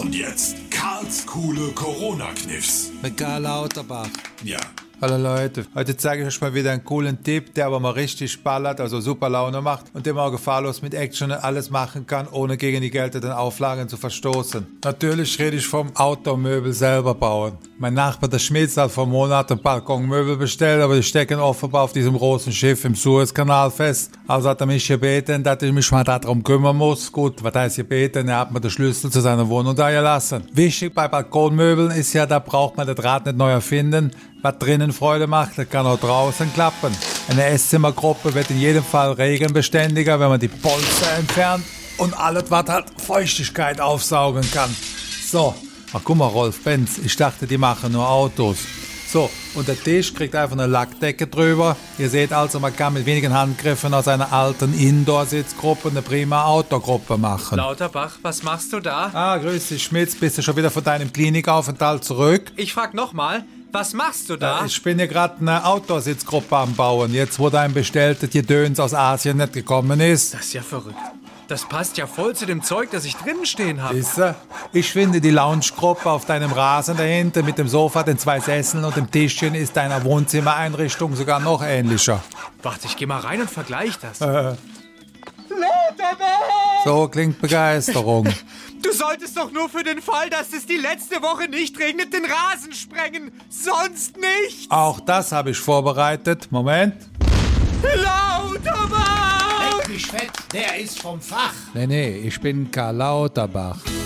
Und jetzt Karls coole Corona-Kniffs. Mit Karl Lauterbach. Ja. Hallo Leute, heute zeige ich euch mal wieder einen coolen Tipp, der aber mal richtig ballert, also super Laune macht und den man auch gefahrlos mit Action alles machen kann, ohne gegen die geltenden Auflagen zu verstoßen. Natürlich rede ich vom Outdoor-Möbel selber bauen. Mein Nachbar, der Schmitz, hat vor Monaten Balkonmöbel bestellt, aber die stecken offenbar auf diesem großen Schiff im Suezkanal fest. Also hat er mich gebeten, dass ich mich mal darum kümmern muss. Gut, was heißt gebeten? Er hat mir den Schlüssel zu seiner Wohnung da gelassen. Wichtig bei Balkonmöbeln ist ja, da braucht man das Rad nicht neu erfinden. Was drinnen Freude macht, das kann auch draußen klappen. Eine Esszimmergruppe wird in jedem Fall regenbeständiger, wenn man die Polster entfernt und alles, was halt Feuchtigkeit aufsaugen kann. So, ach guck mal, Rolf Benz, ich dachte, die machen nur Autos. So, und der Tisch kriegt einfach eine Lackdecke drüber. Ihr seht also, man kann mit wenigen Handgriffen aus einer alten Indoor-Sitzgruppe eine prima Outdoor-Gruppe machen. Lauterbach, was machst du da? Ah, grüß dich, Schmitz, bist du schon wieder von deinem Klinikaufenthalt zurück? Ich frag nochmal, was machst du da? Ich bin hier gerade eine Outdoor-Sitzgruppe am Bauen. Jetzt, wo dein bestelltes Gedöns aus Asien nicht gekommen ist. Das ist ja verrückt. Das passt ja voll zu dem Zeug, das ich drinnen stehen habe. Siehste? Ich finde, die Loungegruppe auf deinem Rasen dahinter mit dem Sofa, den 2 Sesseln und dem Tischchen ist deiner Wohnzimmereinrichtung sogar noch ähnlicher. Warte, ich geh mal rein und vergleich das. So klingt Begeisterung. Du solltest doch nur für den Fall, dass es die letzte Woche nicht regnet, den Rasen sprengen. Sonst nicht. Auch das habe ich vorbereitet. Moment. Lauterbach! Leck mich fett, der ist vom Fach. Nee, ich bin Karl Lauterbach.